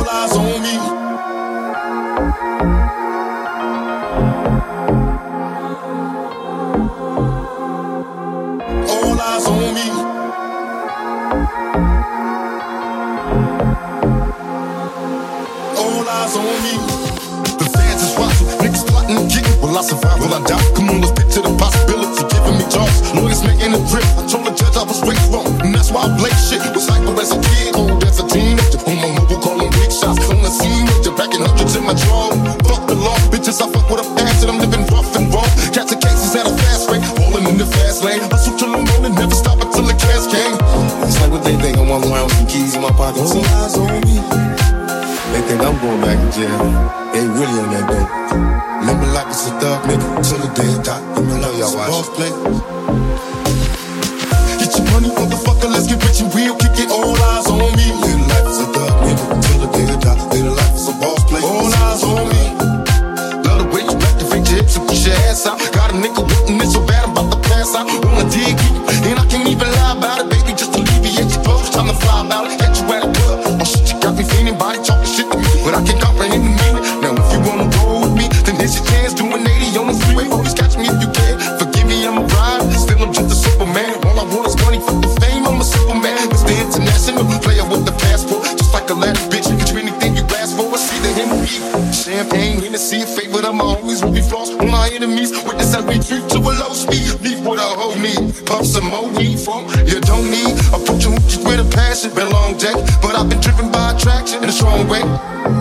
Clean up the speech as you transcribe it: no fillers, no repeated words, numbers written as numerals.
All eyes on me. All eyes on me. All eyes on me. The fans is watching, niggas plotting and getting. Will I survive? Will I die? Come on, let's picture the possibility. Giving me jobs, lawyers making a grip. I told the judge I was raised wrong, and that's why I blame shit. Was hyper as a kid, old as a teenager. On my mobile calling big shots, on the scene with you, packing hundreds in my drawer. Fuck the law, bitches, I fuck with a pass, and I'm living rough and raw. Catching cases at a fast rate, rolling in the fast lane. Hustle till I'm rolling, never stop until the cash came. It's like what they think, I'm walking around with some keys in my pocket. All eyes on me. They think I'm going back to jail. They really on that dope. Remember like it's a thug nigga till the day I die. Remember like it's a boss play. Get your money, motherfucker, let's get rich and real. Kick it, all eyes on me. Live life is a thug nigga till the day I die. Live life is a boss play. All eyes on me. Love the way you activate your hips and push your ass out. Got a nigga wanting it so bad I'm about to pass out. Wanna dig you, and I can't even lie about it, baby. Just alleviate your clothes, time to fly about it. Catch you at a club, oh shit, you got me feeling, body talking shit to me, but I can't comprehend the meaning. Now if you wanna roll with me, then here's your chance. Doing 80 on the freeway, always catch me if you can. Forgive me, I'm a ride, still I'm just a Superman. All I want is money, fuck the fame, I'm a Superman. Mr. International, player with the passport, just like a Latin bitch. Get you anything you ask for, I see the Henry. Champagne, Hennessy, a favorite, I'm always will be floss on my enemies. Witness I retreat to a low speed, leave what I hold me. Pump some more weed from, you don't need. Approaching hoochies with a passion, been a long day, but I've been driven by attraction in a strong way.